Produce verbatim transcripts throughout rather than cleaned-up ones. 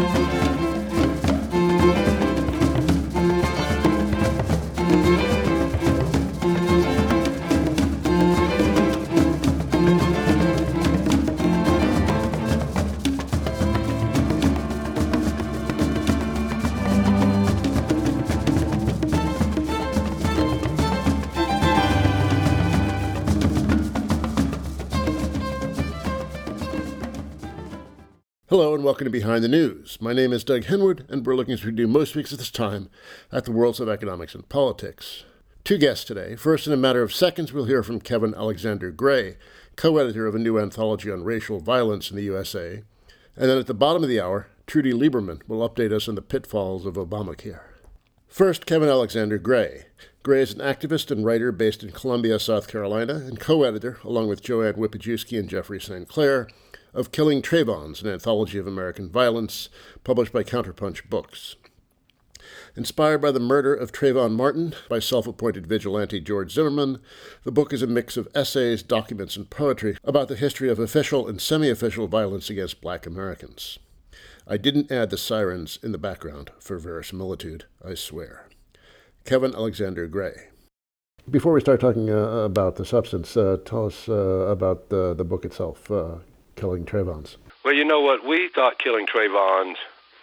Hello and welcome to Behind the News. My name is Doug Henwood, and we're looking as we do most weeks at this time at the worlds of economics and politics. Two guests today. First, in a matter of seconds, we'll hear from Kevin Alexander Gray, co-editor of a new anthology on racial violence in the U S A. And then at the bottom of the hour, Trudy Lieberman will update us on the pitfalls of Obamacare. First, Kevin Alexander Gray. Gray is an activist and writer based in Columbia, South Carolina, and co-editor, along with Joanne Wipajewski and Jeffrey Saint Clair, of Killing Trayvons, an anthology of American violence, published by Counterpunch Books. Inspired by the murder of Trayvon Martin by self-appointed vigilante George Zimmerman, the book is a mix of essays, documents, and poetry about the history of official and semi-official violence against Black Americans. I didn't add the sirens in the background for verisimilitude, I swear. Kevin Alexander Gray. Before we start talking uh, about the substance, uh, tell us uh, about the, the book itself, uh, Killing Trayvons. Well, you know what? We thought Killing Trayvons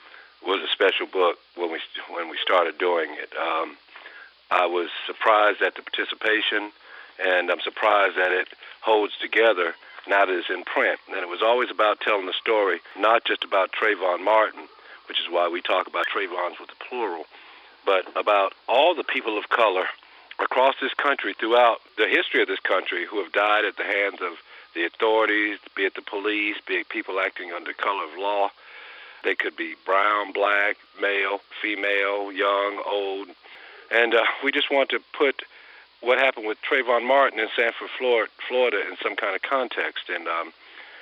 was a special book when we when we started doing it. Um, I was surprised at the participation, and I'm surprised that it holds together now that it's in print. And it was always about telling the story, not just about Trayvon Martin, which is why we talk about Trayvons with the plural, but about all the people of color across this country, throughout the history of this country, who have died at the hands of the authorities, be it the police, be it people acting under color of law. They could be brown, black, male, female, young, old. And uh, we just want to put what happened with Trayvon Martin in Sanford, Florida in some kind of context. And um,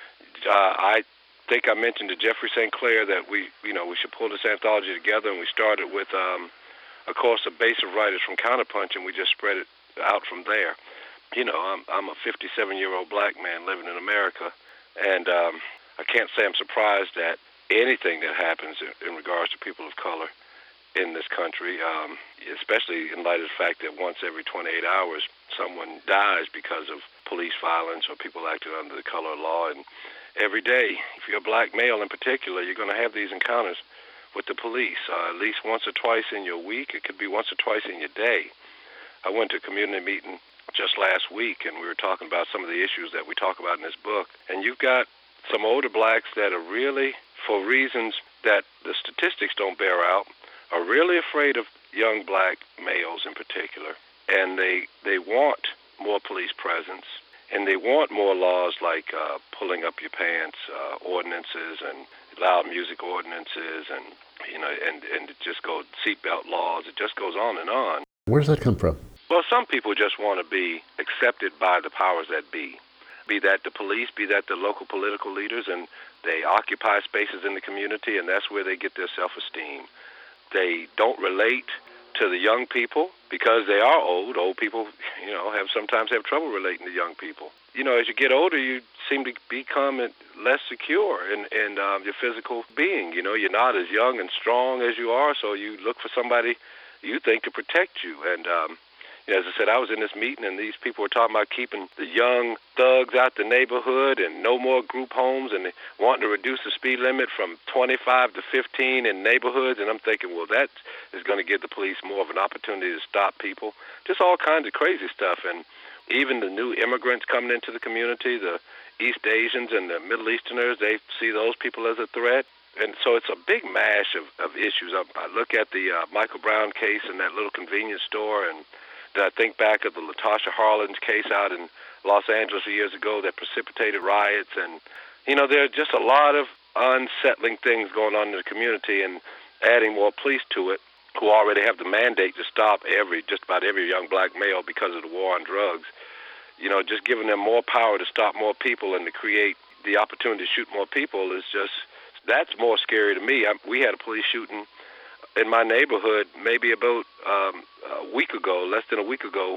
uh, I think I mentioned to Jeffrey Saint Clair that we, you know, we should pull this anthology together, and we started with, um, of course, a base of writers from Counterpunch, and we just spread it out from there. You know, I'm I'm a fifty-seven-year-old black man living in America, and um, I can't say I'm surprised at anything that happens in, in regards to people of color in this country, um, especially in light of the fact that once every twenty-eight hours someone dies because of police violence or people acting under the color of law. And every day, if you're a black male in particular, you're going to have these encounters with the police, uh, at least once or twice in your week. It could be once or twice in your day. I went to a community meeting just last week, and we were talking about some of the issues that we talk about in this book. And you've got some older blacks that are really, for reasons that the statistics don't bear out, are really afraid of young black males in particular. And they they want more police presence, and they want more laws like uh, pulling up your pants uh, ordinances and loud music ordinances, and you know, and and it just goes seatbelt laws. It just goes on and on. Where does that come from? Well, some people just want to be accepted by the powers that be, be that the police, be that the local political leaders, and they occupy spaces in the community, and that's where they get their self-esteem. They don't relate to the young people because they are old. Old people, you know, have sometimes have trouble relating to young people. You know, as you get older, you seem to become less secure in, in um, your physical being. You know, you're not as young and strong as you are, so you look for somebody you think to protect you. And um, as I said, I was in this meeting, and these people were talking about keeping the young thugs out the neighborhood and no more group homes, and wanting to reduce the speed limit from twenty-five to fifteen in neighborhoods. And I'm thinking, well, that is going to give the police more of an opportunity to stop people. Just all kinds of crazy stuff. And even the new immigrants coming into the community, the East Asians and the Middle Easterners, they see those people as a threat. And so it's a big mash of, of issues. I, I look at the uh, Michael Brown case in that little convenience store, and then I think back of the Latasha Harlins case out in Los Angeles years ago that precipitated riots. And, you know, there are just a lot of unsettling things going on in the community, and adding more police to it who already have the mandate to stop every, just about every young black male because of the war on drugs. You know, just giving them more power to stop more people and to create the opportunity to shoot more people is just, that's more scary to me. I, we had a police shooting in my neighborhood maybe about um, a week ago, less than a week ago,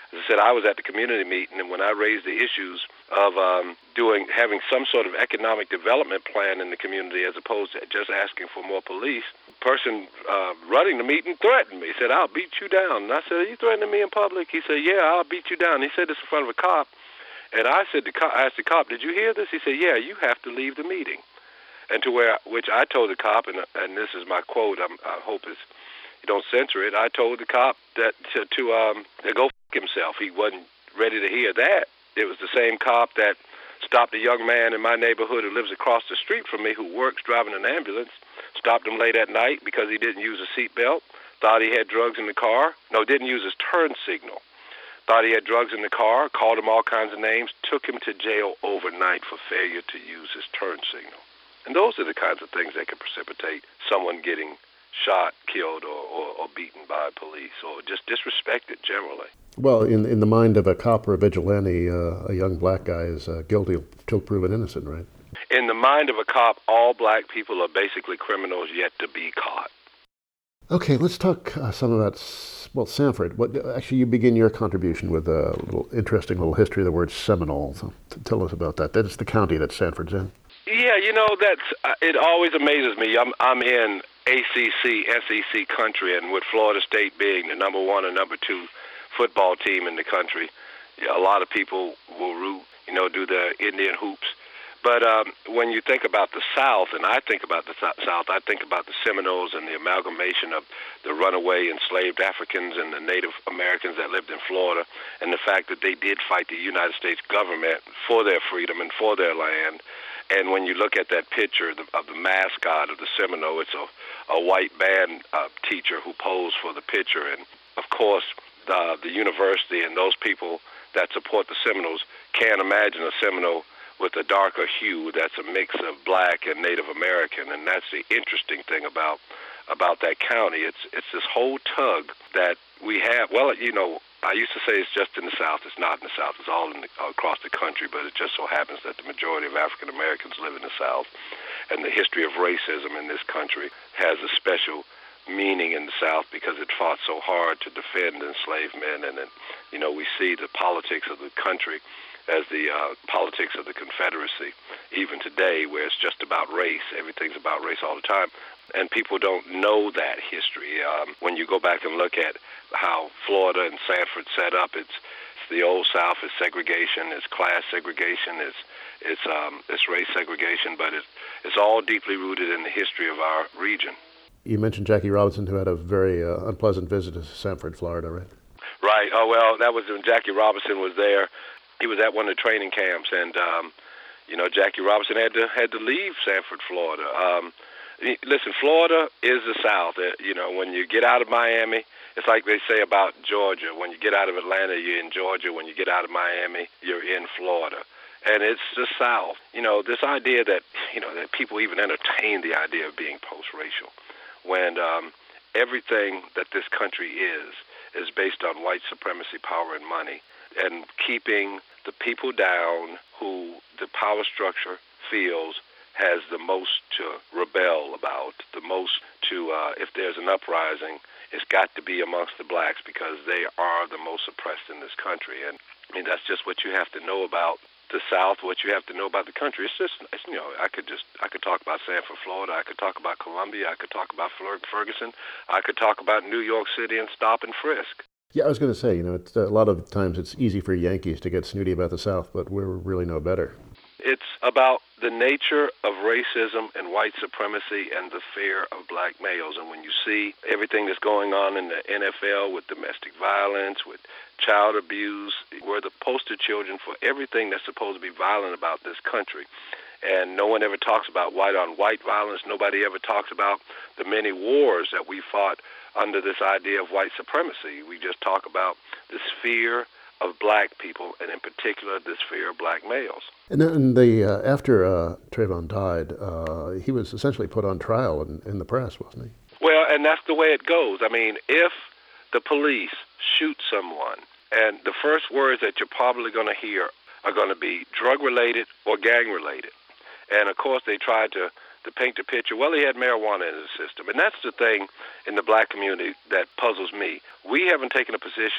As I said, I was at the community meeting, and when I raised the issues of um, doing having some sort of economic development plan in the community as opposed to just asking for more police, the person uh, running the meeting threatened me. He said, "I'll beat you down." And I said, "Are you threatening me in public?" He said, "Yeah, I'll beat you down." He said this in front of a cop. And I said, to cop, I asked the cop, "Did you hear this?" He said, "Yeah, you have to leave the meeting." And to where, which I told the cop, and, and this is my quote, I'm, I hope it's, you don't censor it, I told the cop that to, to, um, to go f*** himself. He wasn't ready to hear that. It was the same cop that stopped a young man in my neighborhood who lives across the street from me who works driving an ambulance, stopped him late at night because he didn't use a seatbelt, thought he had drugs in the car. No, didn't use his turn signal. Thought he had drugs in the car, called him all kinds of names, took him to jail overnight for failure to use his turn signal. And those are the kinds of things that can precipitate someone getting shot, killed, or, or, or beaten by police, or just disrespected generally. Well, in in the mind of a cop or a vigilante, uh, a young black guy is uh, guilty till proven innocent, right? In the mind of a cop, all black people are basically criminals yet to be caught. Okay, let's talk uh, some about, well, Sanford. What, actually, you begin your contribution with a little interesting little history of the word Seminole. So t- tell us about that. That is the county that Sanford's in. Yeah, you know, that's uh, it always amazes me. I'm I'm in A C C, S E C country, and with Florida State being the number one and number two football team in the country, yeah, a lot of people will root, you know, do the Indian hoops. But um, when you think about the South, and I think about the South, I think about the Seminoles and the amalgamation of the runaway enslaved Africans and the Native Americans that lived in Florida, and the fact that they did fight the United States government for their freedom and for their land. And when you look at that picture of the, of the mascot of the Seminole, it's a, a white band uh, teacher who posed for the picture. And, of course, the, the university and those people that support the Seminoles can't imagine a Seminole with a darker hue that's a mix of black and Native American. And that's the interesting thing about about that county. It's it's this whole tug that we have. Well, you know, I used to say it's just in the South. It's not in the South. It's all in the, across the country, but it just so happens that the majority of African Americans live in the South, and the history of racism in this country has a special meaning in the South because it fought so hard to defend enslaved men. And, then, you know, we see the politics of the country as the uh, politics of the Confederacy, even today, where it's just about race. Everything's about race all the time. And people don't know that history. Um, when you go back and look at how Florida and Sanford set up, it's, it's the old South, it's segregation, it's class segregation, it's it's um, it's race segregation, but it's, it's all deeply rooted in the history of our region. You mentioned Jackie Robinson, who had a very uh, unpleasant visit to Sanford, Florida, right? Right. Oh, well, that was when Jackie Robinson was there. He was at one of the training camps, and, um, you know, Jackie Robinson had to had to leave Sanford, Florida. Um, listen, Florida is the South. Uh, you know, when you get out of Miami, it's like they say about Georgia. When you get out of Atlanta, you're in Georgia. When you get out of Miami, you're in Florida. And it's the South. You know, this idea that, you know, that people even entertain the idea of being post-racial, when um, everything that this country is, is based on white supremacy, power, and money, and keeping the people down who the power structure feels has the most to rebel about, the most to, uh, if there's an uprising, it's got to be amongst the blacks because they are the most oppressed in this country. And I mean, that's just what you have to know about the South, what you have to know about the country. It's just, it's, you know, I could just, I could talk about Sanford, Florida. I could talk about Columbia. I could talk about Ferguson. I could talk about New York City and stop and frisk. Yeah, I was going to say, you know, it's, a lot of times it's easy for Yankees to get snooty about the South, but we're really no better. It's about the nature of racism and white supremacy and the fear of black males. And when you see everything that's going on in the N F L with domestic violence, with child abuse, we're the poster children for everything that's supposed to be violent about this country. And no one ever talks about white-on-white violence. Nobody ever talks about the many wars that we fought under this idea of white supremacy. We just talk about this fear of black people, and in particular, this fear of black males. And then the uh, after uh, Trayvon died, uh, he was essentially put on trial in, in the press, wasn't he? Well, and that's the way it goes. I mean, if the police shoot someone, and the first words that you're probably going to hear are going to be drug-related or gang-related. And, of course, they tried to, to paint the picture, well, he had marijuana in his system. And that's the thing in the black community that puzzles me. We haven't taken a position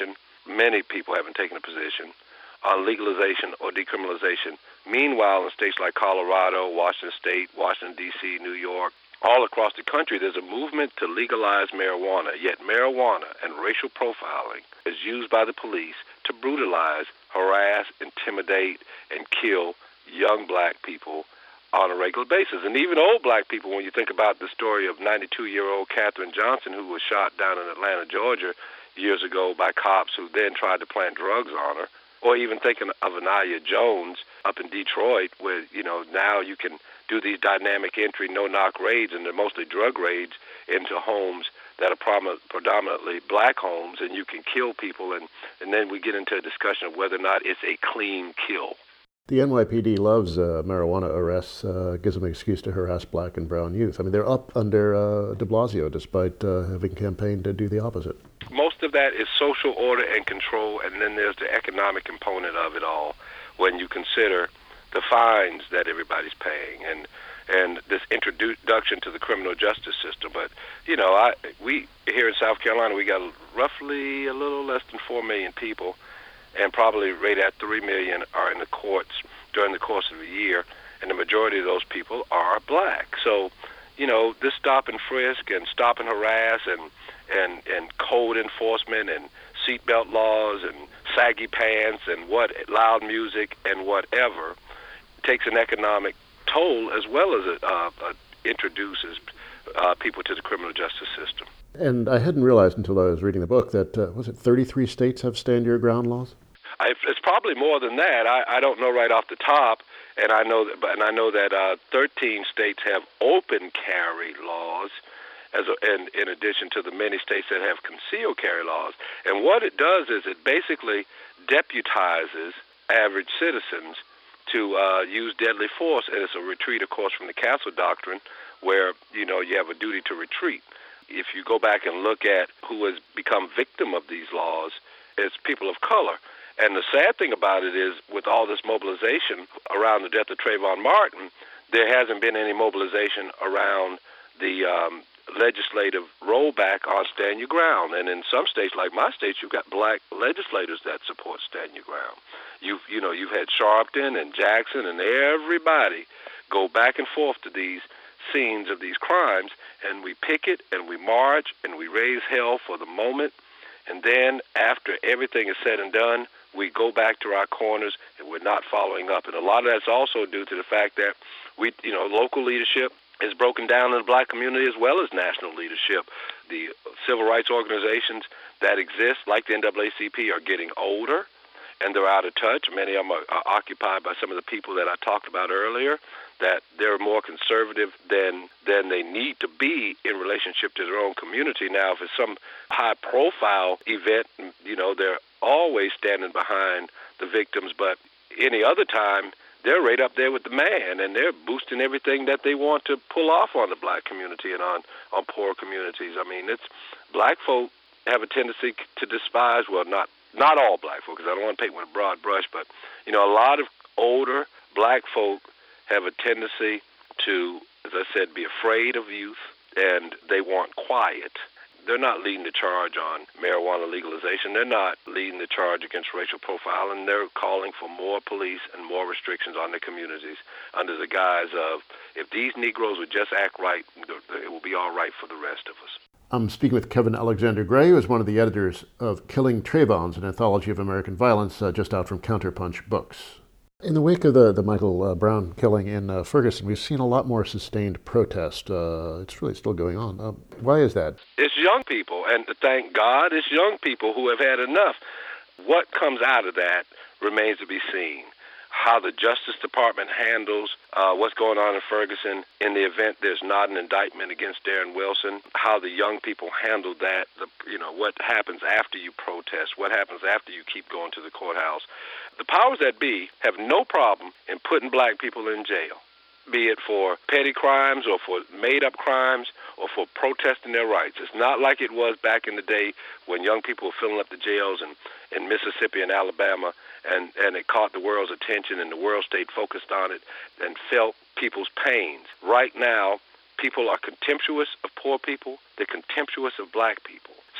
many people haven't taken a position on legalization or decriminalization. Meanwhile, in states like Colorado, Washington State, Washington, D C, New York, all across the country, there's a movement to legalize marijuana, yet marijuana and racial profiling is used by the police to brutalize, harass, intimidate, and kill young black people on a regular basis. And even old black people, when you think about the story of ninety-two-year-old Katherine Johnson, who was shot down in Atlanta, Georgia, years ago by cops who then tried to plant drugs on her, or even thinking of Anaya Jones up in Detroit, where, you know, now you can do these dynamic entry, no-knock raids, and they're mostly drug raids into homes that are prom- predominantly black homes, and you can kill people, and, and then we get into a discussion of whether or not it's a clean kill. The N Y P D loves uh, marijuana arrests, uh, gives them an excuse to harass black and brown youth. I mean, they're up under uh, de Blasio, despite uh, having campaigned to do the opposite. Most of that is social order and control, and then there's the economic component of it all when you consider the fines that everybody's paying and and this introduction to the criminal justice system. But, you know, I we here in South Carolina, we got roughly a little less than four million people, and probably right at three million are in the courts during the course of a year, and the majority of those people are black. So, you know, this stop and frisk and stop and harass and and, and code enforcement and seatbelt laws and saggy pants and what loud music and whatever takes an economic toll, as well as it uh, uh, introduces uh, people to the criminal justice system. And I hadn't realized until I was reading the book that, uh, was it thirty-three states have stand your ground laws? I, it's probably more than that. I, I don't know right off the top, and I know that, but and I know that uh, thirteen states have open carry laws, as a, and in addition to the many states that have concealed carry laws. And what it does is it basically deputizes average citizens to uh, use deadly force, and it's a retreat, of course, from the Castle Doctrine, where, you know, you have a duty to retreat. If you go back and look at who has become victim of these laws, it's people of color. And the sad thing about it is, with all this mobilization around the death of Trayvon Martin, there hasn't been any mobilization around the um, legislative rollback on Stand Your Ground. And in some states, like my state, you've got black legislators that support Stand Your Ground. You've, you know, you've had Sharpton and Jackson and everybody go back and forth to these scenes of these crimes, and we picket and we march and we raise hell for the moment. And then after everything is said and done, we go back to our corners and we're not following up. And a lot of that's also due to the fact that we, you know, local leadership is broken down in the black community as well as national leadership. The civil rights organizations that exist, like the N double A C P, are getting older and they're out of touch. Many of them are, are occupied by some of the people that I talked about earlier, that they're more conservative than than they need to be in relationship to their own community. Now, if it's some high-profile event, you know, they're always standing behind the victims, but any other time, they're right up there with the man, and they're boosting everything that they want to pull off on the black community and on, on poor communities. I mean, it's black folk have a tendency to despise, well, not not all black folk, because I don't want to paint with a broad brush, but, you know, a lot of older black folk have a tendency to, as I said, be afraid of youth, and they want quiet. They're not leading the charge on marijuana legalization. They're not leading the charge against racial profiling. They're calling for more police and more restrictions on their communities under the guise of, if these Negroes would just act right, it will be all right for the rest of us. I'm speaking with Kevin Alexander Gray, who is one of the editors of Killing Trayvons, an anthology of American violence, uh, just out from Counterpunch Books. In the wake of the, the Michael uh, Brown killing in uh, Ferguson, we've seen a lot more sustained protest. Uh, it's really still going on. Uh, why is that? It's young people, and thank God it's young people who have had enough. What comes out of that remains to be seen. How the Justice Department handles uh, what's going on in Ferguson in the event there's not an indictment against Darren Wilson, how the young people handle that, the, you know, what happens after you protest, what happens after you keep going to the courthouse. The powers that be have no problem in putting black people in jail, be it for petty crimes or for made-up crimes or for protesting their rights. It's not like it was back in the day when young people were filling up the jails in, in Mississippi and Alabama, and, and it caught the world's attention and the world stayed focused on it and felt people's pains. Right now, people are contemptuous of poor people. They're contemptuous of black people.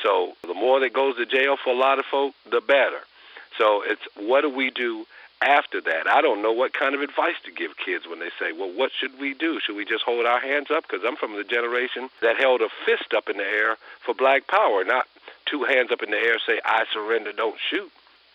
So the more that goes to jail for a lot of folk, the better. So it's what do we do after that? I don't know what kind of advice to give kids when they say, well, what should we do? Should we just hold our hands up? Because I'm from the generation that held a fist up in the air for black power, not two hands up in the air say, I surrender, don't shoot.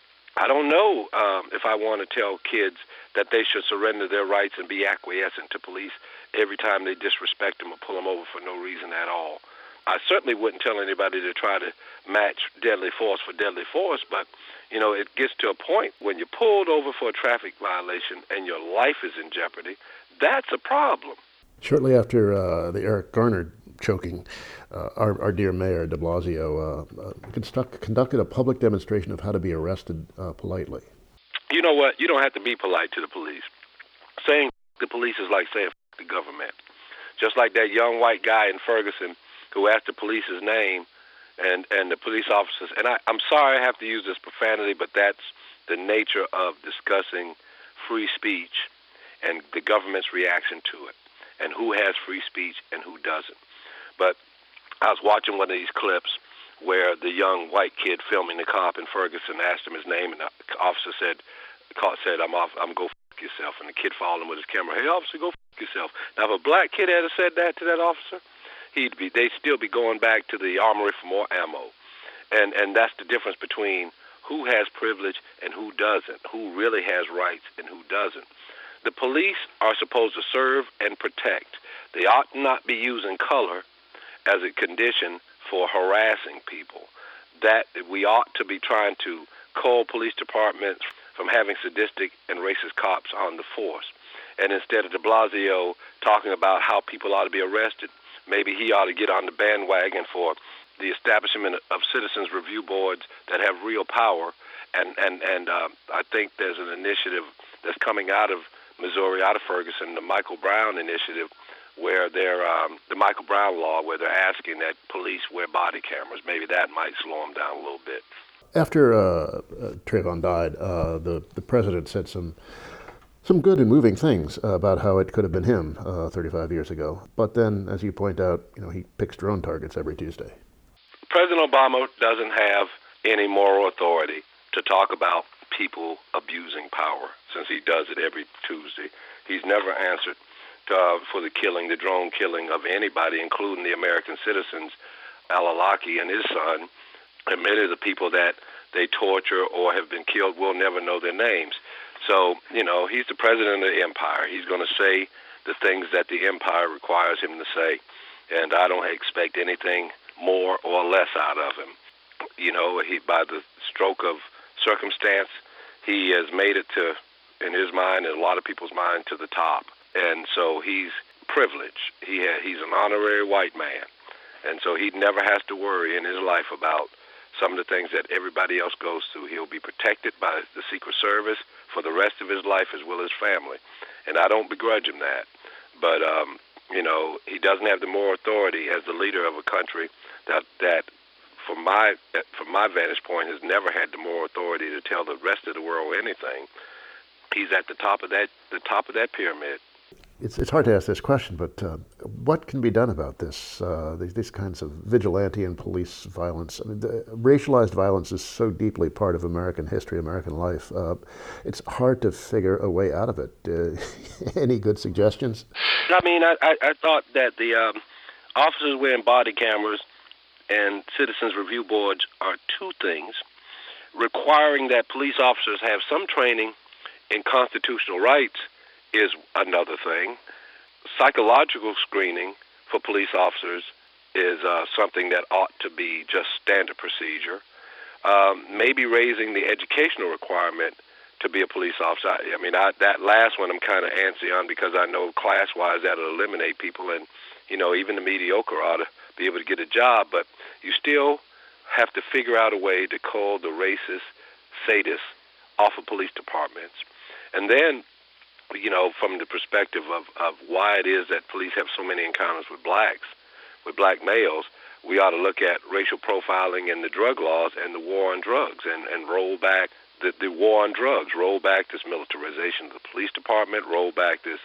I don't know um, if I want to tell kids that they should surrender their rights and be acquiescent to police every time they disrespect them or pull them over for no reason at all. I certainly wouldn't tell anybody to try to match deadly force for deadly force, but, you know, it gets to a point when you're pulled over for a traffic violation and your life is in jeopardy, that's a problem. Shortly after uh, the Eric Garner choking, uh, our, our dear Mayor de Blasio uh, uh, conduct, conducted a public demonstration of how to be arrested uh, politely. You know what? You don't have to be polite to the police. Saying the police is like saying the government. Just like that young white guy in Ferguson who asked the police his name, and, and the police officers, and I, I'm sorry I have to use this profanity, but that's the nature of discussing free speech and the government's reaction to it, and who has free speech and who doesn't. But I was watching one of these clips where the young white kid filming the cop in Ferguson asked him his name, and the officer said, the cop said, I'm off, I'm go f*** yourself, and the kid followed him with his camera, hey, officer, go f*** yourself. Now, if a black kid had said that to that officer, he'd be, they'd still be going back to the armory for more ammo. And, and that's the difference between who has privilege and who doesn't, who really has rights and who doesn't. The police are supposed to serve and protect. They ought not be using color as a condition for harassing people. That we ought to be trying to cull police departments from having sadistic and racist cops on the force. And instead of de Blasio talking about how people ought to be arrested, maybe he ought to get on the bandwagon for the establishment of citizens review boards that have real power. And, and, and uh, I think there's an initiative that's coming out of Missouri, out of Ferguson, the Michael Brown initiative, where they're, um, the Michael Brown law, where they're asking that police wear body cameras. Maybe that might slow them down a little bit. After uh, uh, Trayvon died, uh, the, the president said some some good and moving things uh, about how it could have been him uh, thirty-five years ago. But then, as you point out, you know, he picks drone targets every Tuesday. President Obama doesn't have any moral authority to talk about people abusing power, since he does it every Tuesday. He's never answered uh, for the killing, the drone killing of anybody, including the American citizens. Al-Awlaki and his son, and many of the people that they torture or have been killed, we'll never know their names. So, you know, he's the president of the empire. He's going to say the things that the empire requires him to say, and I don't expect anything more or less out of him. You know, he, by the stroke of circumstance, he has made it to, in his mind and a lot of people's mind, to the top. And so he's privileged. He ha- he's an honorary white man. And so he never has to worry in his life about some of the things that everybody else goes through. He'll be protected by the Secret Service for the rest of his life, as well as family. And I don't begrudge him that. But, um, you know, he doesn't have the moral authority as the leader of a country that, that from my from my vantage point, has never had the moral authority to tell the rest of the world anything. He's at the top of that the top of that pyramid. It's it's hard to ask this question, but uh, what can be done about this? Uh, these, these kinds of vigilante and police violence. I mean, the, racialized violence is so deeply part of American history, American life. Uh, it's hard to figure a way out of it. Uh, any good suggestions? I mean, I, I, I thought that the um, officers wearing body cameras and citizens review boards are two things. Requiring that police officers have some training in constitutional rights is another thing. Psychological screening for police officers is uh, something that ought to be just standard procedure. Um, maybe raising the educational requirement to be a police officer. I, I mean, I, that last one I'm kind of antsy on, because I know class-wise that'll eliminate people, and, you know, even the mediocre ought to be able to get a job, but you still have to figure out a way to call the racist sadists off of police departments. And then, you know, from the perspective of, of why it is that police have so many encounters with blacks, with black males, we ought to look at racial profiling and the drug laws and the war on drugs, and, and roll back the, the war on drugs, roll back this militarization of the police department, roll back this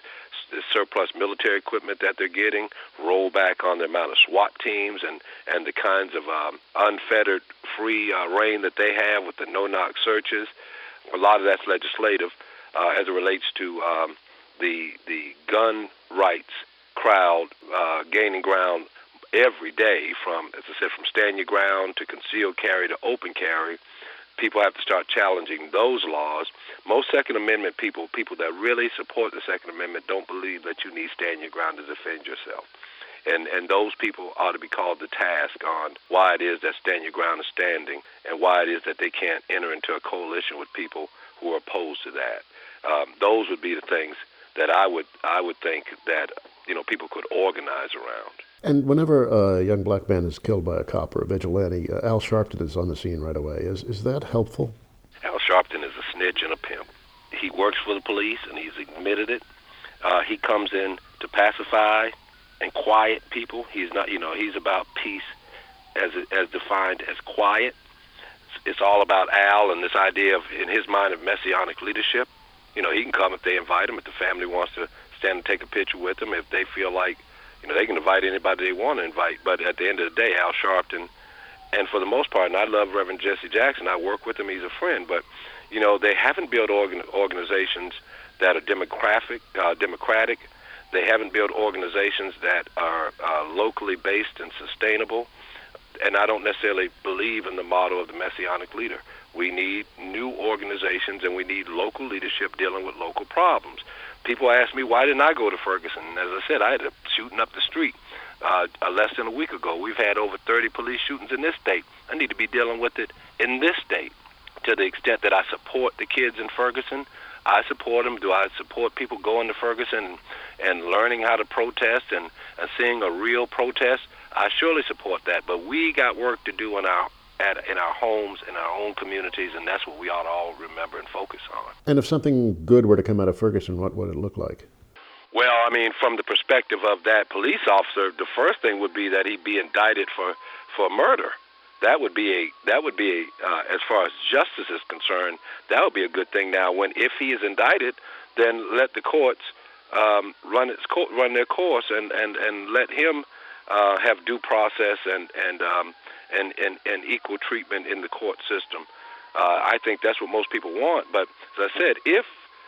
the surplus military equipment that they're getting, roll back on the amount of SWAT teams and, and the kinds of um, unfettered free uh, reign that they have with the no-knock searches. A lot of that's legislative uh, as it relates to um, the the gun rights crowd uh, gaining ground every day, from, as I said, from stand your ground to concealed carry to open carry. People have to start challenging those laws. Most Second Amendment people, people that really support the Second Amendment, don't believe that you need stand your ground to defend yourself. And and those people ought to be called to task on why it is that stand your ground is standing and why it is that they can't enter into a coalition with people who are opposed to that. Um, those would be the things that I would I would think that, you know, people could organize around. And whenever a young black man is killed by a cop or a vigilante, uh, Al Sharpton is on the scene right away. Is is that helpful? Al Sharpton is a snitch and a pimp. He works for the police, and he's admitted it. Uh, he comes in to pacify and quiet people. He's not, you know, he's about peace as as defined as quiet. It's all about Al and this idea of, in his mind, of messianic leadership. You know, he can come if they invite him, if the family wants to stand and take a picture with him, if they feel like, you know, they can invite anybody they want to invite. But at the end of the day, Al Sharpton, and for the most part, and I love Reverend Jesse Jackson, I work with him, he's a friend, but, you know, they haven't built organ- organizations that are democratic, uh, democratic. They haven't built organizations that are uh, locally based and sustainable. And I don't necessarily believe in the motto of the messianic leader. We need new organizations, and we need local leadership dealing with local problems. People ask me, why didn't I go to Ferguson? And as I said, I had a shooting up the street uh, less than a week ago. We've had over thirty police shootings in this state. I need to be dealing with it in this state. To the extent that I support the kids in Ferguson, I support them. Do I support people going to Ferguson and, and learning how to protest and, and seeing a real protest? I surely support that. But we got work to do in our at in our homes, in our own communities, and that's what we ought to all remember and focus on. And if something good were to come out of Ferguson, what would it look like? Well, I mean, from the perspective of that police officer, the first thing would be that he'd be indicted for, for murder. That would be a that would be a, uh, as far as justice is concerned, that would be a good thing. Now, when if he is indicted, then let the courts um, run its co- run their course and, and, and let him uh, have due process and and, um, and and and equal treatment in the court system. Uh, I think that's what most people want. But as I said, if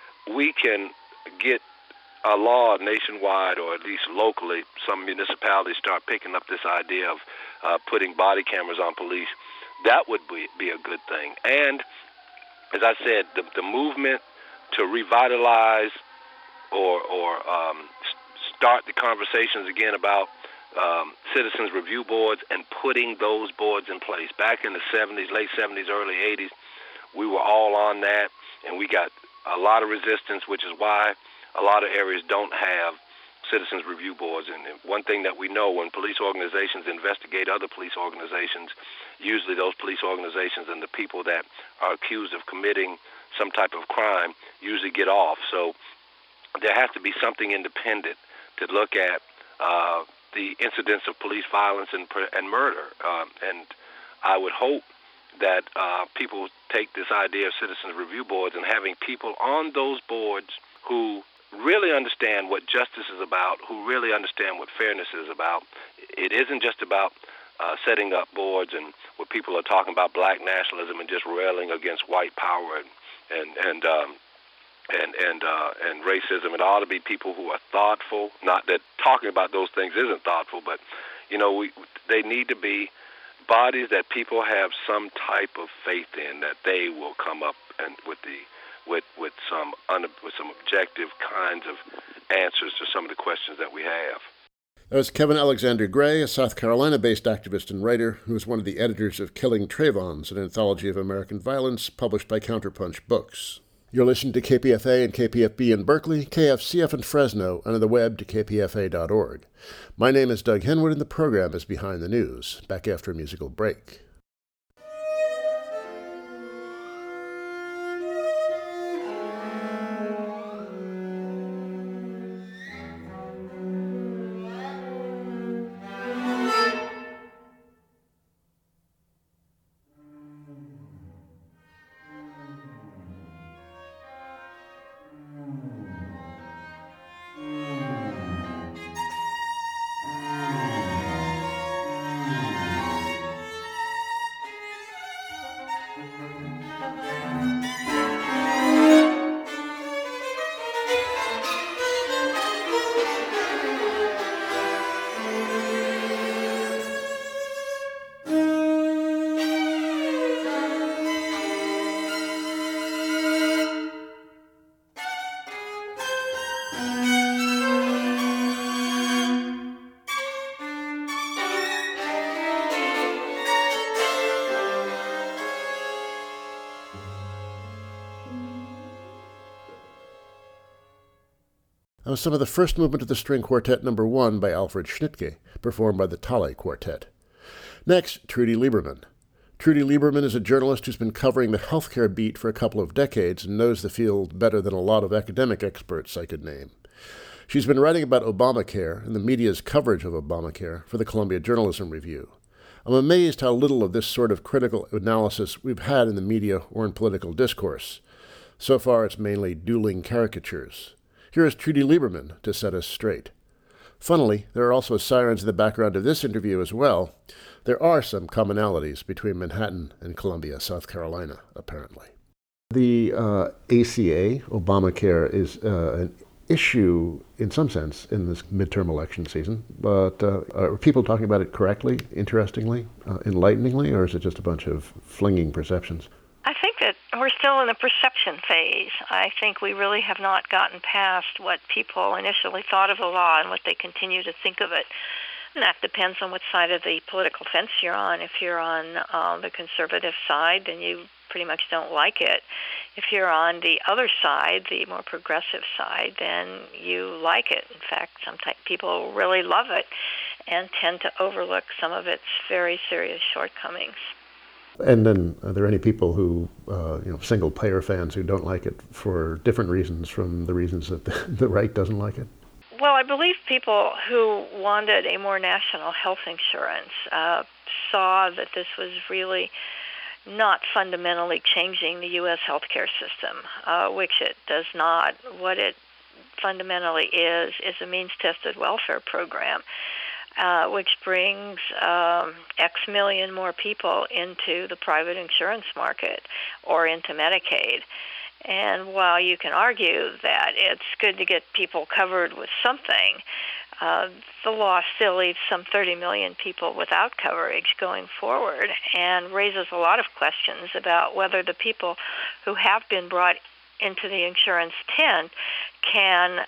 we can get a law nationwide, or at least locally, some municipalities start picking up this idea of uh, putting body cameras on police, that would be, be a good thing. And as I said, the, the movement to revitalize or, or um, start the conversations again about um, citizens review boards and putting those boards in place. Back in the seventies, late seventies, early eighties, we were all on that, and we got a lot of resistance, which is why a lot of areas don't have citizens review boards. And one thing that we know, when police organizations investigate other police organizations, usually those police organizations and the people that are accused of committing some type of crime usually get off. So there has to be something independent to look at uh, the incidents of police violence and, and murder. Um, and I would hope that uh, people take this idea of citizens review boards and having people on those boards who really understand what justice is about, who really understand what fairness is about. It isn't just about uh, setting up boards and where people are talking about black nationalism and just railing against white power and and and um, and and, uh, and racism. It ought to be people who are thoughtful. Not that talking about those things isn't thoughtful, but you know, we they need to be bodies that people have some type of faith in, that they will come up and with the with with some un, with some objective kinds of answers to some of the questions that we have. That was Kevin Alexander Gray, a South Carolina-based activist and writer who is one of the editors of Killing Trayvons, an anthology of American violence published by Counterpunch Books. You're listening to K P F A and K P F B in Berkeley, K F C F in Fresno, and on the web to k p f a dot org. My name is Doug Henwood, and the program is Behind the News. Back after a musical break. Mm. That was some of the first movement of the string quartet number one by Alfred Schnittke, performed by the Thalle Quartet. Next, Trudy Lieberman. Trudy Lieberman is a journalist who's been covering the healthcare beat for a couple of decades and knows the field better than a lot of academic experts I could name. She's been writing about Obamacare and the media's coverage of Obamacare for the Columbia Journalism Review. I'm amazed how little of this sort of critical analysis we've had in the media or in political discourse. So far, it's mainly dueling caricatures. Here is Trudy Lieberman to set us straight. Funnily, there are also sirens in the background of this interview as well. There are some commonalities between Manhattan and Columbia, South Carolina, apparently. The uh, A C A, Obamacare, is uh, an issue in some sense in this midterm election season, but uh, are people talking about it correctly, interestingly, uh, enlighteningly, or is it just a bunch of flinging perceptions? I think that we're still in the perception phase. I think we really have not gotten past what people initially thought of the law and what they continue to think of it. And that depends on what side of the political fence you're on. If you're on uh, the conservative side, then you pretty much don't like it. If you're on the other side, the more progressive side, then you like it. In fact, sometimes people really love it and tend to overlook some of its very serious shortcomings. And then are there any people who, uh, you know, single-payer fans who don't like it for different reasons from the reasons that the, the right doesn't like it? Well, I believe people who wanted a more national health insurance uh, saw that this was really not fundamentally changing the U S healthcare system, uh, which it does not. What it fundamentally is is a means-tested welfare program, uh, which brings um, X million more people into the private insurance market or into Medicaid. And while you can argue that it's good to get people covered with something, uh, the law still leaves some thirty million people without coverage going forward and raises a lot of questions about whether the people who have been brought into the insurance tent can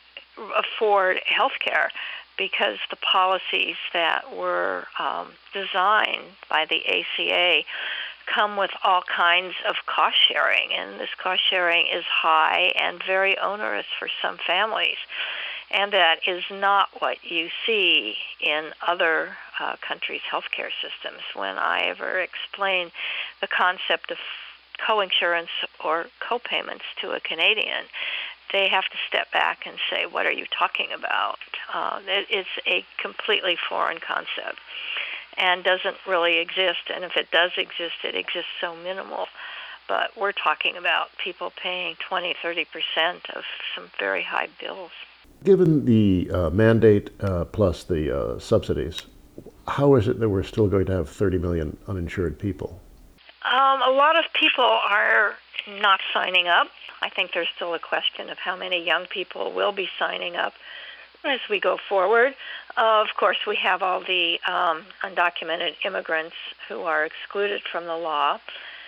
afford health care, because the policies that were um, designed by the A C A come with all kinds of cost sharing, and this cost sharing is high and very onerous for some families. And that is not what you see in other uh, countries' healthcare systems. When I ever explain the concept of co-insurance or co-payments to a Canadian, they have to step back and say, what are you talking about? Uh, it, it's a completely foreign concept and doesn't really exist. And if it does exist, it exists so minimal. But we're talking about people paying twenty, thirty percent of some very high bills. Given the uh, mandate uh, plus the uh, subsidies, how is it that we're still going to have thirty million uninsured people? Um, a lot of people are not signing up. I think there's still a question of how many young people will be signing up as we go forward. Uh, of course, we have all the um, undocumented immigrants who are excluded from the law.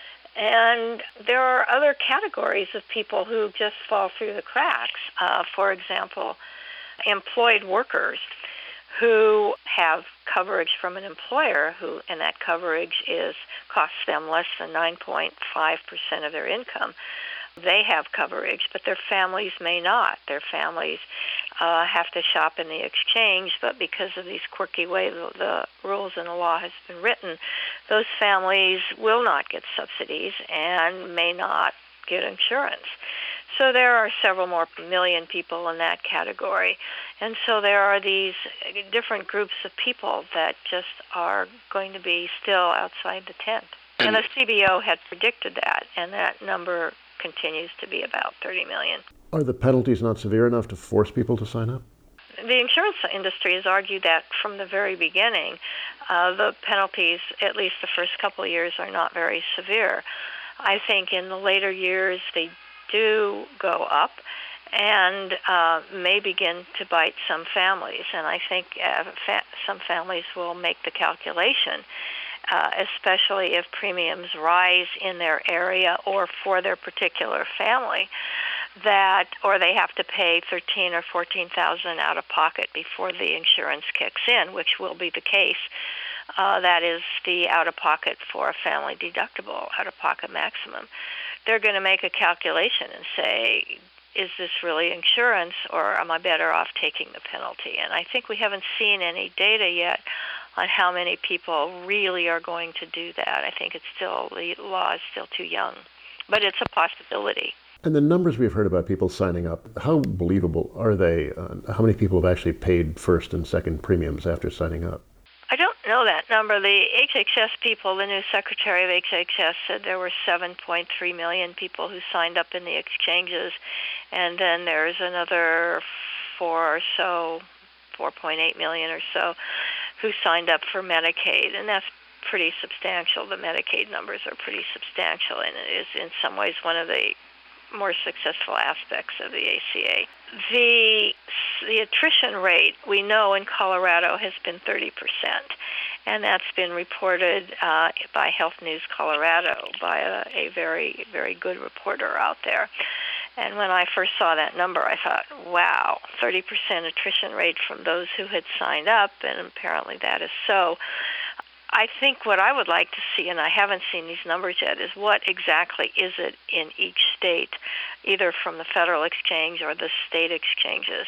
And there are other categories of people who just fall through the cracks. Uh, for example, employed workers who have coverage from an employer, who, and that coverage is costs them less than nine point five percent of their income. They have coverage, but their families may not. Their families uh, have to shop in the exchange, but because of these quirky ways the, the rules and the law has been written, those families will not get subsidies and may not get insurance. So there are several more million people in that category. And so there are these different groups of people that just are going to be still outside the tent. And the C B O had predicted that, and that number continues to be about thirty million. Are the penalties not severe enough to force people to sign up? The insurance industry has argued that from the very beginning. Uh, the penalties, at least the first couple of years, are not very severe. I think in the later years they do go up and uh, may begin to bite some families. And I think uh, fa- some families will make the calculation, uh, especially if premiums rise in their area or for their particular family, that, or they have to pay thirteen or fourteen thousand out of pocket before the insurance kicks in, which will be the case. Uh, that is the out-of-pocket for a family deductible, out-of-pocket maximum. They're going to make a calculation and say, is this really insurance, or am I better off taking the penalty? And I think we haven't seen any data yet on how many people really are going to do that. I think it's still, the law is still too young, but it's a possibility. And the numbers we've heard about people signing up, how believable are they? Uh, how many people have actually paid first and second premiums after signing up? I don't know that number. The H H S people, the new Secretary of H H S said there were seven point three million people who signed up in the exchanges, and then there's another four or so, four point eight million or so, who signed up for Medicaid, and that's pretty substantial. The Medicaid numbers are pretty substantial, and it is in some ways one of the more successful aspects of the A C A. The the attrition rate, we know in Colorado, has been thirty percent, and that's been reported uh, by Health News Colorado, by a, a very, very good reporter out there. And when I first saw that number, I thought, wow, thirty percent attrition rate from those who had signed up, and apparently that is so. I think what I would like to see, and I haven't seen these numbers yet, is what exactly is it in each state, either from the federal exchange or the state exchanges.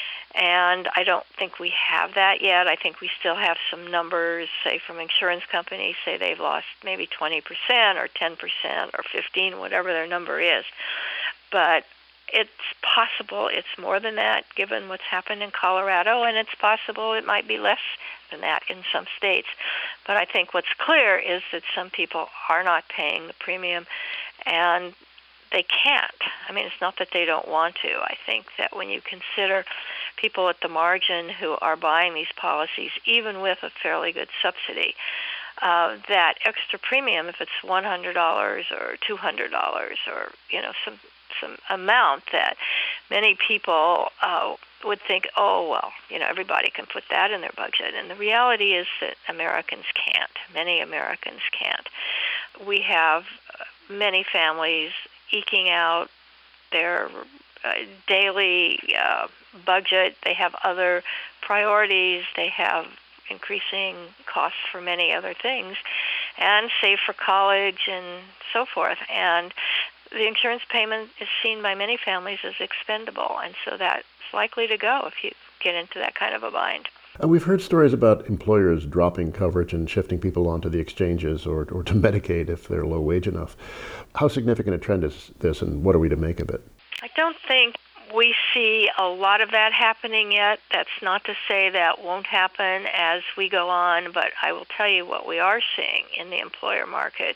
And I don't think we have that yet. I think we still have some numbers, say, from insurance companies, say they've lost maybe twenty percent or ten percent or fifteen, whatever their number is. But it's possible it's more than that, given what's happened in Colorado, and it's possible it might be less than that in some states. But I think what's clear is that some people are not paying the premium, and they can't. I mean, it's not that they don't want to. I think that when you consider people at the margin who are buying these policies, even with a fairly good subsidy, uh, that extra premium, if it's one hundred dollars or two hundred dollars or, you know, some some amount that many people uh, would think, oh, well, you know, everybody can put that in their budget. And the reality is that Americans can't. Many Americans can't. We have many families eking out their uh, daily uh, budget. They have other priorities. They have increasing costs for many other things, and save for college and so forth. And the insurance payment is seen by many families as expendable, and so that's likely to go if you get into that kind of a bind. And we've heard stories about employers dropping coverage and shifting people onto the exchanges or, or to Medicaid if they're low wage enough. How significant a trend is this, and what are we to make of it? I don't think we see a lot of that happening yet. That's not to say that won't happen as we go on, but I will tell you what we are seeing in the employer market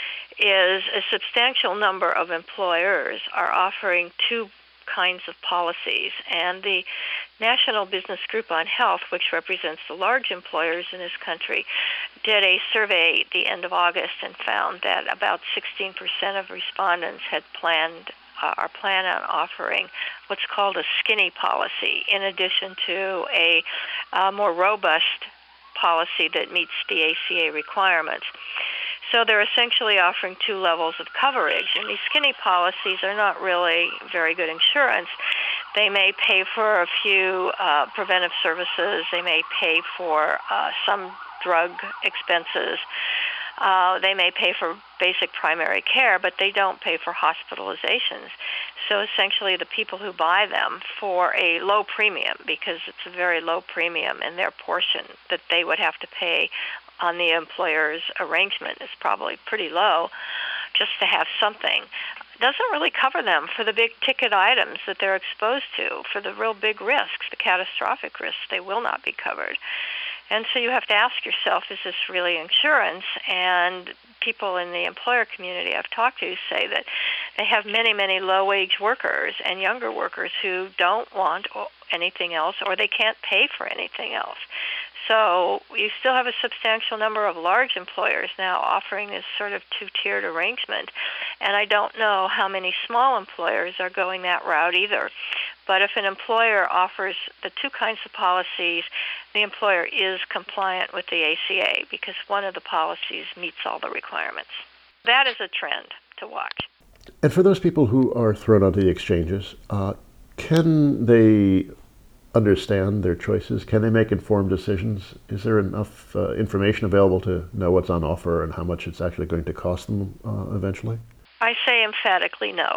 is a substantial number of employers are offering two kinds of policies. And the National Business Group on Health, which represents the large employers in this country, did a survey at the end of August and found that about sixteen percent of respondents had planned uh, are planning on offering what's called a skinny policy, in addition to a uh, more robust policy that meets the A C A requirements. So they're essentially offering two levels of coverage, and these skinny policies are not really very good insurance. They may pay for a few uh, preventive services. They may pay for uh, some drug expenses. Uh, they may pay for basic primary care, but they don't pay for hospitalizations. So essentially the people who buy them for a low premium, because it's a very low premium, and their portion that they would have to pay on the employer's arrangement is probably pretty low, just to have something, doesn't really cover them for the big ticket items that they're exposed to, for the real big risks, the catastrophic risks. They will not be covered. And so you have to ask yourself, is this really insurance? And people in the employer community I've talked to say that they have many, many low-wage workers and younger workers who don't want anything else, or they can't pay for anything else. So you still have a substantial number of large employers now offering this sort of two-tiered arrangement. And I don't know how many small employers are going that route either. But if an employer offers the two kinds of policies, the employer is compliant with the A C A because one of the policies meets all the requirements. That is a trend to watch. And for those people who are thrown onto the exchanges, uh, can they understand their choices? Can they make informed decisions? Is there enough uh, information available to know what's on offer and how much it's actually going to cost them uh, eventually? I say emphatically no.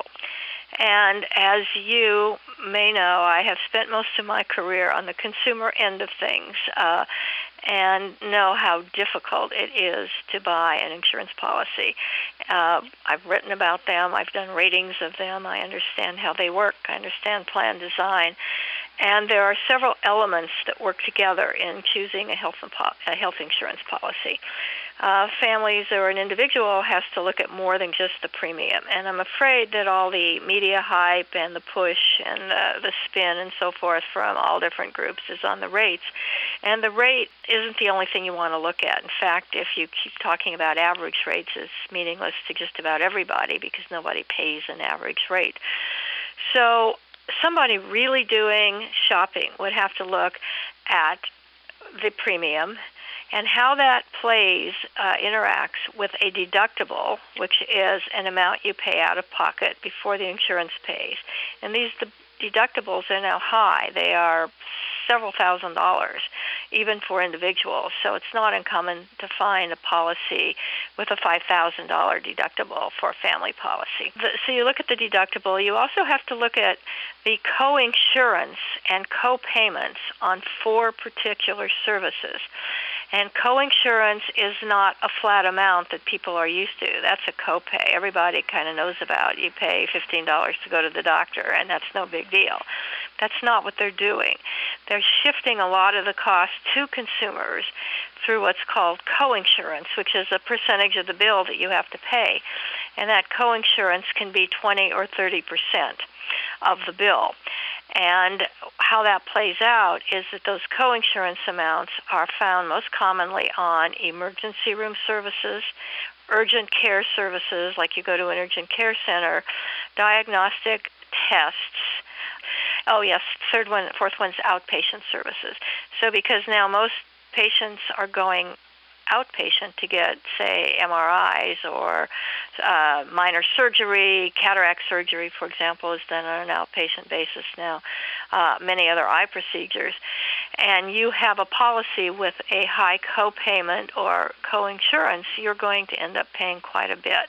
And as you may know, I have spent most of my career on the consumer end of things uh, and know how difficult it is to buy an insurance policy. Uh, I've written about them. I've done ratings of them. I understand how they work. I understand plan design. And there are several elements that work together in choosing a health, and po- a health insurance policy. Uh, families or an individual has to look at more than just the premium. And I'm afraid that all the media hype and the push and uh, the spin and so forth from all different groups is on the rates. And the rate isn't the only thing you want to look at. In fact, if you keep talking about average rates, it's meaningless to just about everybody because nobody pays an average rate. So somebody really doing shopping would have to look at the premium and how that plays, uh, interacts with a deductible, which is an amount you pay out of pocket before the insurance pays. And these de- deductibles are now high. They are several thousand dollars, even for individuals. So it's not uncommon to find a policy with a five thousand dollars deductible for a family policy. The, so you look at the deductible. You also have to look at the co-insurance and co-payments on four particular services. And co-insurance is not a flat amount that people are used to. That's a copay. Everybody kind of knows about. You pay fifteen dollars to go to the doctor, and that's no big deal. That's not what they're doing. They're shifting a lot of the cost to consumers through what's called co-insurance, which is a percentage of the bill that you have to pay. And that co-insurance can be twenty or thirty percent of the bill. And how that plays out is that those co-insurance amounts are found most commonly on emergency room services, urgent care services, like you go to an urgent care center, diagnostic tests. Oh, yes, third one, fourth one's outpatient services. So because now most patients are going outpatient to get, say, M R Is or uh, minor surgery, cataract surgery, for example, is done on an outpatient basis now, uh, many other eye procedures. And you have a policy with a high co-payment or co-insurance, you're going to end up paying quite a bit.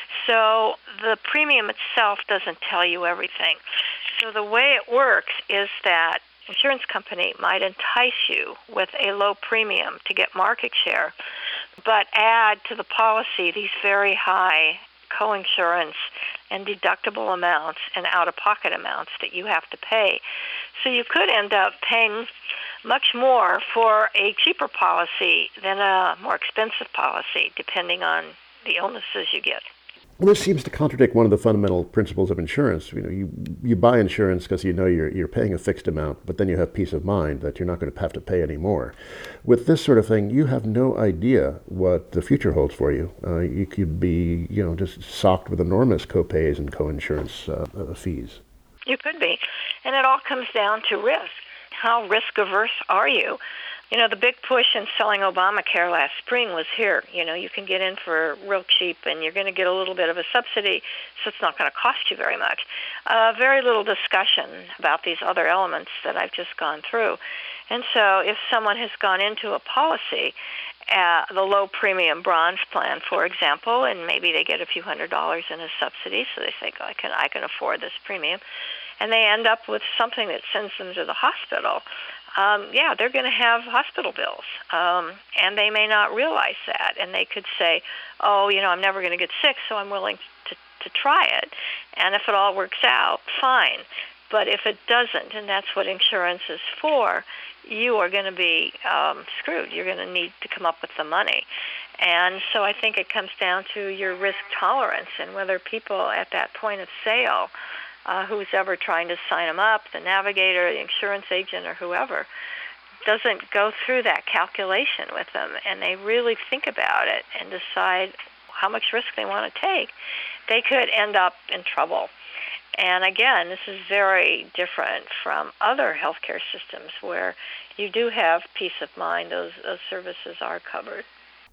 So the premium itself doesn't tell you everything. So the way it works is that insurance company might entice you with a low premium to get market share, but add to the policy these very high co-insurance and deductible amounts and out-of-pocket amounts that you have to pay. So you could end up paying much more for a cheaper policy than a more expensive policy, depending on the illnesses you get. Well, this seems to contradict one of the fundamental principles of insurance. You know, you, you buy insurance because you know you're you're paying a fixed amount, but then you have peace of mind that you're not going to have to pay any more. With this sort of thing, you have no idea what the future holds for you. Uh, you could be, you know, just socked with enormous co-pays and co-insurance uh, uh, fees. You could be, and it all comes down to risk. How risk-averse are you? You know, the big push in selling Obamacare last spring was here. You know, you can get in for real cheap, and you're going to get a little bit of a subsidy, so it's not going to cost you very much. Uh, very little discussion about these other elements that I've just gone through. And so if someone has gone into a policy, uh, the low premium bronze plan, for example, and maybe they get a few hundred dollars in a subsidy, so they think, oh, I can, I can afford this premium, and they end up with something that sends them to the hospital, Um, yeah, they're going to have hospital bills, um, and they may not realize that. And they could say, oh, you know, I'm never going to get sick, so I'm willing to, to try it. And if it all works out, fine. But if it doesn't, and that's what insurance is for, you are going to be um, screwed. You're going to need to come up with the money. And so I think it comes down to your risk tolerance and whether people at that point of sale, Uh, who's ever trying to sign them up, the navigator, the insurance agent, or whoever, doesn't go through that calculation with them, and they really think about it and decide how much risk they want to take, they could end up in trouble. And again, this is very different from other healthcare systems where you do have peace of mind. Those, those services are covered.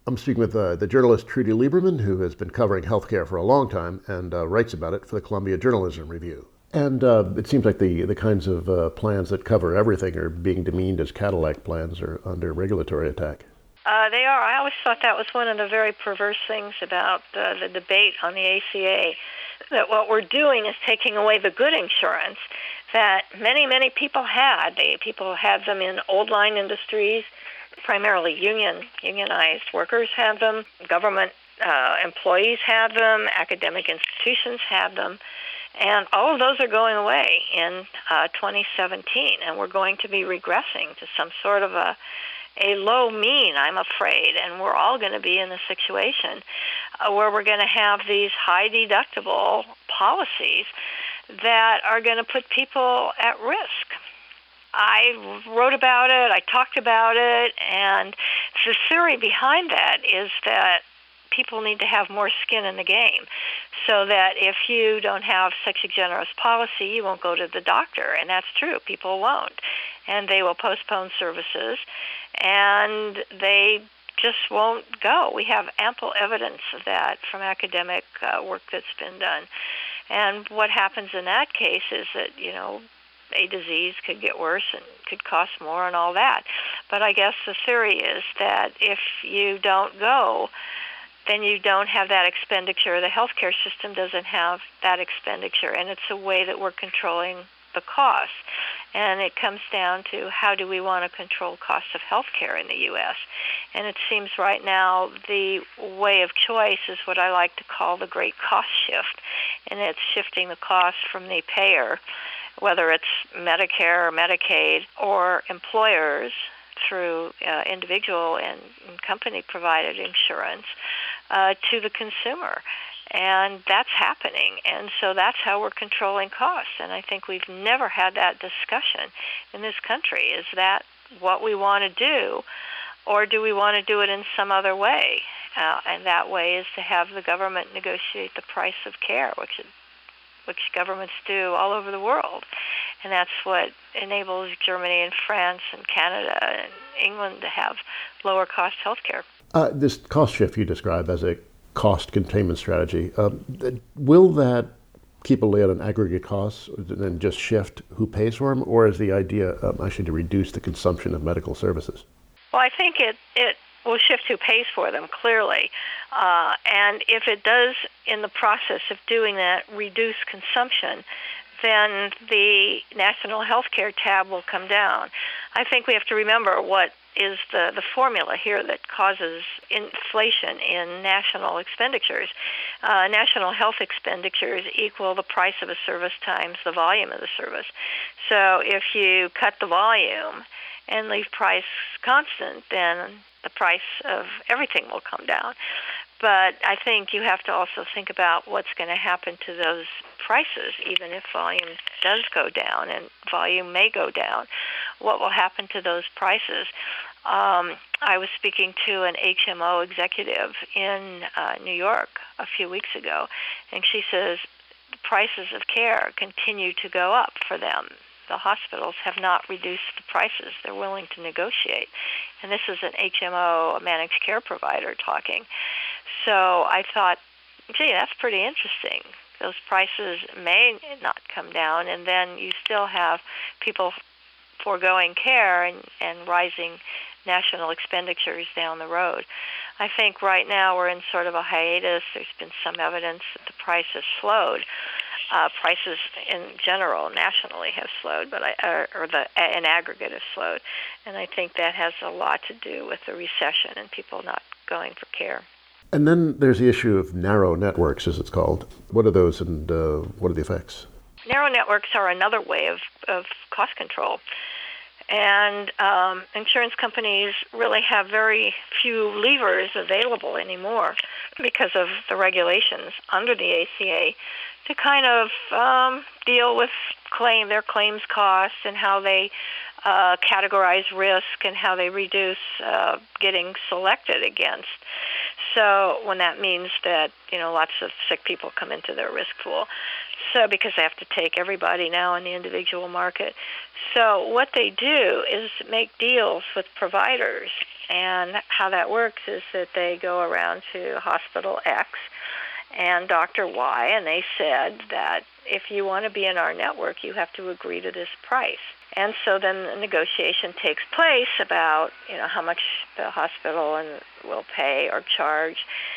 I'm speaking with uh, the journalist Trudy Lieberman, who has been covering healthcare for a long time and uh, writes about it for the Columbia Journalism Review. And uh, it seems like the, the kinds of uh, plans that cover everything are being demeaned as Cadillac plans or under regulatory attack. Uh, they are. I always thought that was one of the very perverse things about uh, the debate on the A C A, that what we're doing is taking away the good insurance that many, many people had. They, people had them in old line industries, primarily union, unionized workers had them, government uh, employees had them, academic institutions had them, and all of those are going away in uh, twenty seventeen, and we're going to be regressing to some sort of a, a low mean, I'm afraid, and we're all going to be in a situation uh, where we're going to have these high deductible policies that are going to put people at risk. I wrote about it, I talked about it, and the theory behind that is that people need to have more skin in the game, so that if you don't have such a generous policy, you won't go to the doctor, and that's true. People won't, and they will postpone services, and they just won't go. We have ample evidence of that from academic uh, work that's been done, and what happens in that case is that, you know, a disease could get worse and could cost more and all that. But I guess the theory is that if you don't go, then you don't have that expenditure. The healthcare system doesn't have that expenditure, and it's a way that we're controlling the costs. And it comes down to how do we want to control costs of healthcare in the U S. And it seems right now the way of choice is what I like to call the great cost shift, and it's shifting the cost from the payer, whether it's Medicare or Medicaid, or employers through uh, individual and company-provided insurance, uh, to the consumer. And that's happening. And so that's how we're controlling costs. And I think we've never had that discussion in this country. Is that what we want to do, or do we want to do it in some other way? Uh, and that way is to have the government negotiate the price of care, which is which governments do all over the world. And that's what enables Germany and France and Canada and England to have lower cost health care. Uh, this cost shift you describe as a cost containment strategy, um, will that keep a lid on aggregate costs and then just shift who pays for them, or is the idea um, actually to reduce the consumption of medical services? Well, I think it, it will shift who pays for them, clearly. Uh, and if it does, in the process of doing that, reduce consumption, then the national health care tab will come down. I think we have to remember what is the, the formula here that causes inflation in national expenditures. Uh, national health expenditures equal the price of a service times the volume of the service. So if you cut the volume and leave price constant, then the price of everything will come down. But I think you have to also think about what's going to happen to those prices, even if volume does go down, and volume may go down. What will happen to those prices? Um, I was speaking to an H M O executive in uh, New York a few weeks ago, and she says the prices of care continue to go up for them. The hospitals have not reduced the prices. They're willing to negotiate. And this is an H M O, a managed care provider, talking. So I thought, gee, that's pretty interesting. Those prices may not come down, and then you still have people foregoing care and, and rising national expenditures down the road. I think right now we're in sort of a hiatus. There's been some evidence that the price has slowed. Uh, prices in general, nationally, have slowed, but I, or, or the in aggregate have slowed, and I think that has a lot to do with the recession and people not going for care. And then there's the issue of narrow networks, as it's called. What are those, and uh, what are the effects? Narrow networks are another way of, of cost control. And um, insurance companies really have very few levers available anymore because of the regulations under the A C A to kind of um, deal with claim their claims costs and how they uh, categorize risk and how they reduce uh, getting selected against. So when that means that, you know, lots of sick people come into their risk pool. So because they have to take everybody now in the individual market. So what they do is make deals with providers And how that works is that they go around to Hospital X and Doctor Y, and they said that if you want to be in our network, you have to agree to this price. And so then the negotiation takes place about, you know, how much the hospital and will pay or charge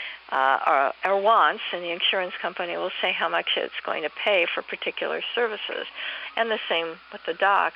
uh, or, or wants, and the insurance company will say how much it's going to pay for particular services. And the same with the docs.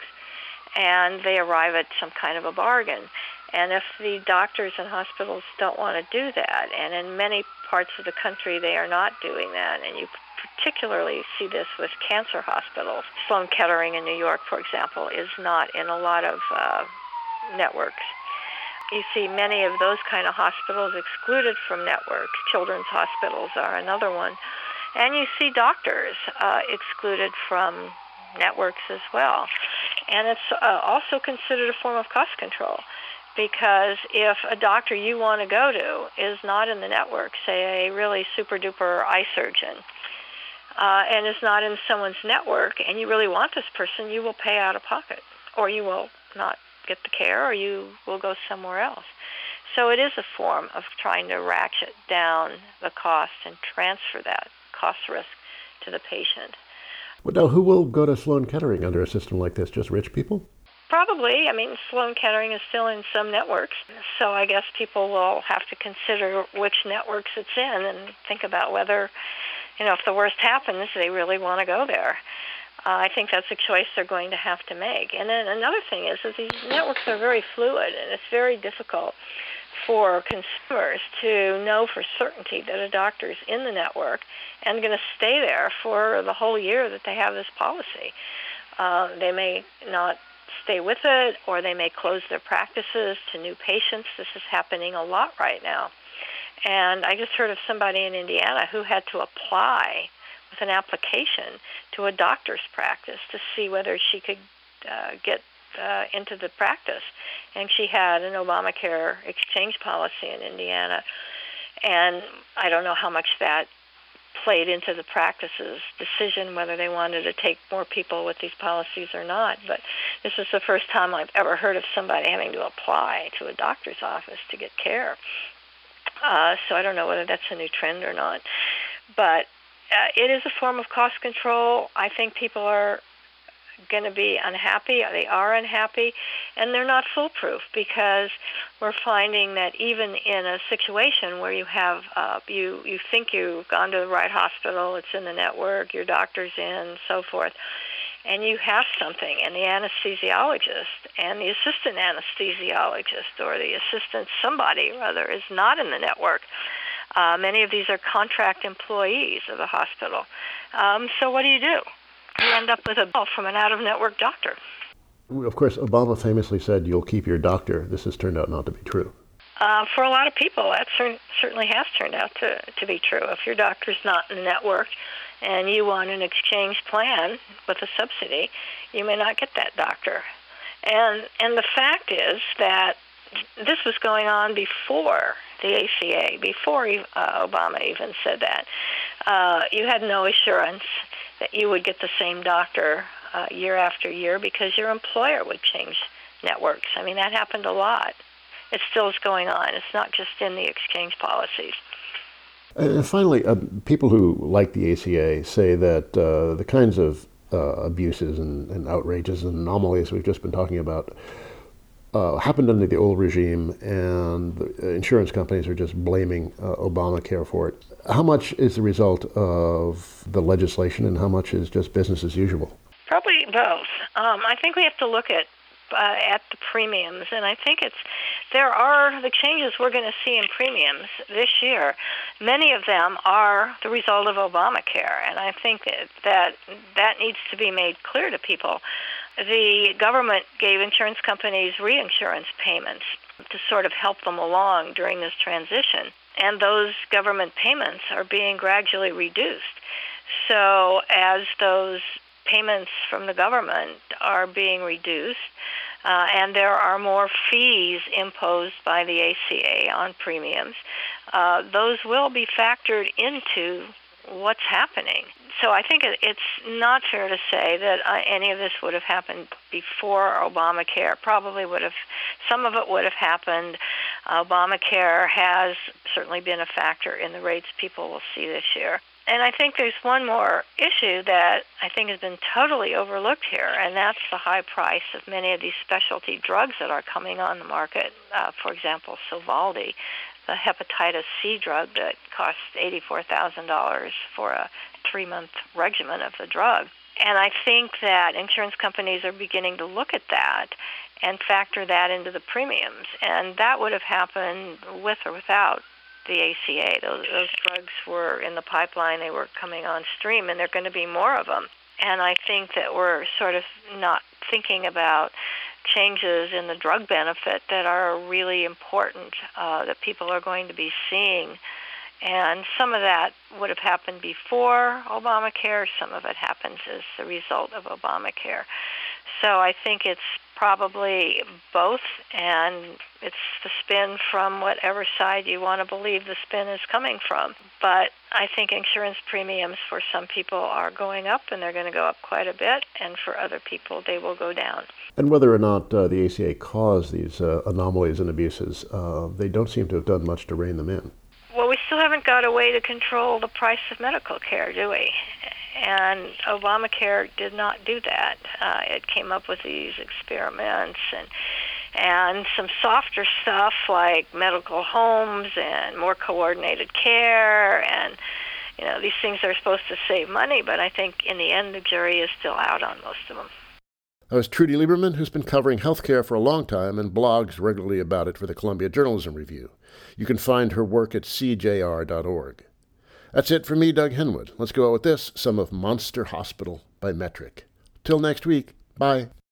And they arrive at some kind of a bargain. And if the doctors and hospitals don't want to do that, and in many parts of the country they are not doing that, and you particularly see this with cancer hospitals. Sloan Kettering in New York, for example, is not in a lot of uh, networks. You see many of those kind of hospitals excluded from networks. Children's hospitals are another one. And you see doctors uh, excluded from networks as well. And it's uh, also considered a form of cost control, because if a doctor you want to go to is not in the network, say a really super-duper eye surgeon, uh, and is not in someone's network, and you really want this person, you will pay out of pocket, or you will not get the care, or you will go somewhere else. So it is a form of trying to ratchet down the cost and transfer that cost risk to the patient. Well, now, who will go to Sloan Kettering under a system like this? Just rich people? Probably. I mean, Sloan Kettering is still in some networks, so I guess people will have to consider which networks it's in and think about whether, you know, if the worst happens, they really want to go there. Uh, I think that's a choice they're going to have to make. And then another thing is that these networks are very fluid, and it's very difficult for consumers to know for certainty that a doctor is in the network and going to stay there for the whole year that they have this policy. Uh, they may not stay with it, or they may close their practices to new patients. This is happening a lot right now. And I just heard of somebody in Indiana who had to apply with an application to a doctor's practice to see whether she could uh, get uh, into the practice. And she had an Obamacare exchange policy in Indiana. And I don't know how much that played into the practice's decision whether they wanted to take more people with these policies or not. But this is the first time I've ever heard of somebody having to apply to a doctor's office to get care. Uh, so I don't know whether that's a new trend or not. But uh, it is a form of cost control. I think people are going to be unhappy. They are unhappy, and they're not foolproof, because we're finding that even in a situation where you have uh, you you think you've gone to the right hospital, it's in the network, your doctor's in, so forth, and you have something, and the anesthesiologist and the assistant anesthesiologist or the assistant somebody rather is not in the network. Uh, many of these are contract employees of the hospital. Um, so what do you do? You end up with a bill from an out-of-network doctor. Of course, Obama famously said, "You'll keep your doctor." This has turned out not to be true. Uh, for a lot of people, that cer- certainly has turned out to, to be true. If your doctor's not in the network and you want an exchange plan with a subsidy, you may not get that doctor. And and the fact is that this was going on before the A C A, before uh, Obama even said that. Uh, you had no assurance that you would get the same doctor uh, year after year, because your employer would change networks. I mean, that happened a lot. It still is going on. It's not just in the exchange policies. And finally, uh, people who like the A C A say that uh, the kinds of uh, abuses and, and outrages and anomalies we've just been talking about uh, happened under the old regime, and the insurance companies are just blaming uh, Obamacare for it. How much is the result of the legislation, and how much is just business as usual? Probably both. Um, I think we have to look at uh, at the premiums, and I think it's there are the changes we're going to see in premiums this year. Many of them are the result of Obamacare, and I think that that, that needs to be made clear to people. The government gave insurance companies reinsurance payments to sort of help them along during this transition, and those government payments are being gradually reduced. So as those payments from the government are being reduced, uh, and there are more fees imposed by the A C A on premiums, uh, those will be factored into what's happening. So I think it's not fair to say that uh, any of this would have happened before Obamacare. Probably would have, some of it would have happened Obamacare has certainly been a factor in the rates people will see this year. And I think there's one more issue that I think has been totally overlooked here, and that's the high price of many of these specialty drugs that are coming on the market. Uh, for example, Sovaldi, the hepatitis C drug that costs eighty-four thousand dollars for a three-month regimen of the drug. And I think that insurance companies are beginning to look at that and factor that into the premiums. And that would have happened with or without the A C A. Those, those drugs were in the pipeline. They were coming on stream, and there are going to be more of them. And I think that we're sort of not thinking about changes in the drug benefit that are really important, uh, that people are going to be seeing. And some of that would have happened before Obamacare. Some of it happens as the result of Obamacare. So I think it's probably both, and it's the spin from whatever side you want to believe the spin is coming from. But I think insurance premiums for some people are going up, and they're going to go up quite a bit, and for other people they will go down. And whether or not uh, the A C A caused these uh, anomalies and abuses, uh, they don't seem to have done much to rein them in. Well, we still haven't got a way to control the price of medical care, do we? And Obamacare did not do that. Uh, it came up with these experiments and and some softer stuff like medical homes and more coordinated care, and you know, these things are supposed to save money, but I think in the end the jury is still out on most of them. That was Trudy Lieberman, who's been covering healthcare for a long time and blogs regularly about it for the Columbia Journalism Review. You can find her work at c j r dot org. That's it for me, Doug Henwood. Let's go out with this, some of Monster Hospital by Metric. Till next week, bye.